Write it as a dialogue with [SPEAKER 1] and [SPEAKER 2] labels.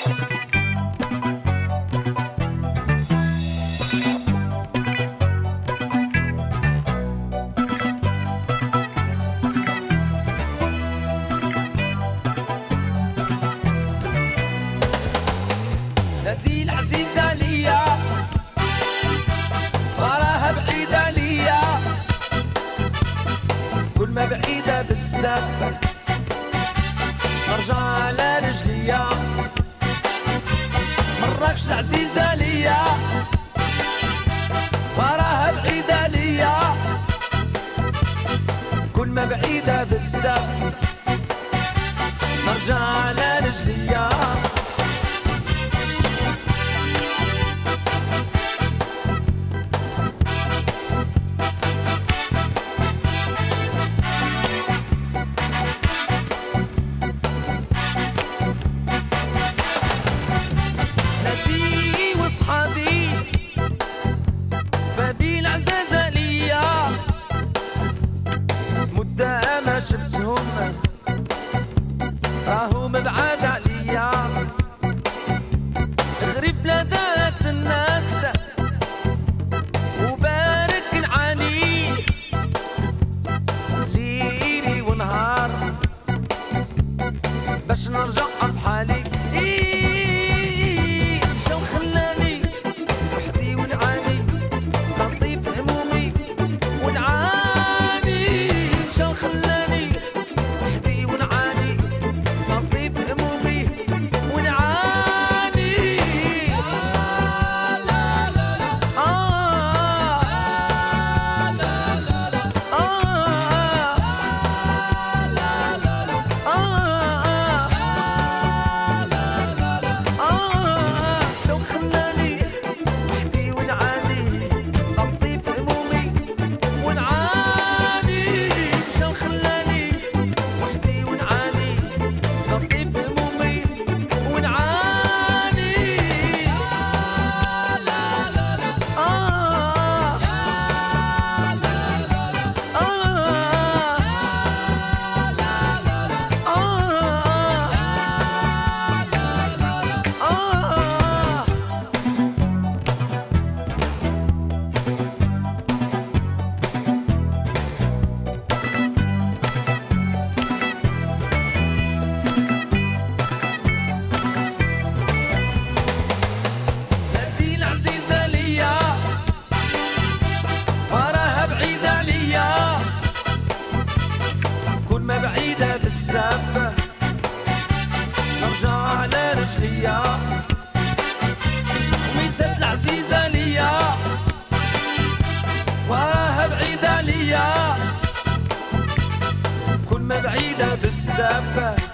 [SPEAKER 1] نادي العزيزة ليا وراها بعيدة ليا، كل ما بعيدة بزاف نرجع على رجليا. مراكش العزيزة ليا وراها بعيدة ليا، كل ما بعيدة بزاف نرجع على رجليا. وصحابي بابي العزازة ليا، مدة ما شفتهم راهم بعاد عليا. غريب لذات الناس وبارك نعاني ليلي ونهار باش نرجع بحالي. ما بعيدة بزاف نرجع على رجليا. وميسات العزيزة ليا وراها بعيدة ليا، كل ما بعيدة بزاف